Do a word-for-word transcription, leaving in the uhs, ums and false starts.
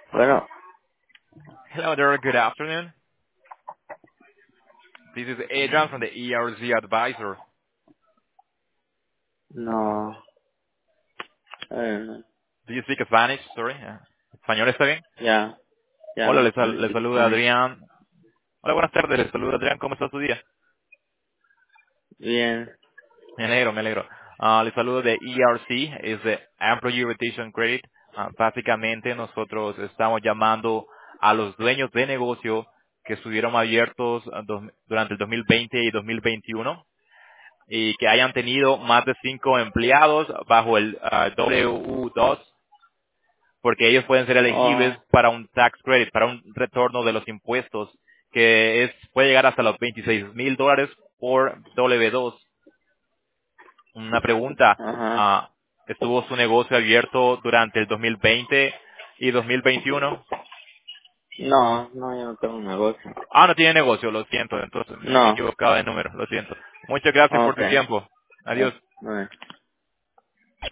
Bueno, Hello there, good afternoon. This is Adrian from the E R Z Advisor. no, eh, Do you speak Spanish? Sorry. eh, ¿Español está bien? ya, Hola, ya, le, I sal- le speak saluda Spanish. Adrián. Hola, buenas tardes, le saluda Adrián. ¿Cómo está su día? Bien, Me alegro, me alegro. Ah, le saludo de E R C, es de Employee Retention Credit. Ah, básicamente nosotros estamos llamando a los dueños de negocio que estuvieron abiertos ah, dos- durante el dos mil veinte y dos mil veintiuno y que hayan tenido más de cinco empleados bajo el ah, W dos, porque ellos pueden ser elegibles oh, para un tax credit, para un retorno de los impuestos, que es puede llegar hasta los veintiséis mil dólares por W dos. Una pregunta, ajá, ah, ¿estuvo su negocio abierto durante el dos mil veinte y dos mil veintiuno? no, no, yo no tengo un negocio. Ah, no tiene negocio, lo siento, entonces me, me No, equivocaba de número, lo siento. Muchas gracias por tu okay, tiempo. eh, Adiós. no.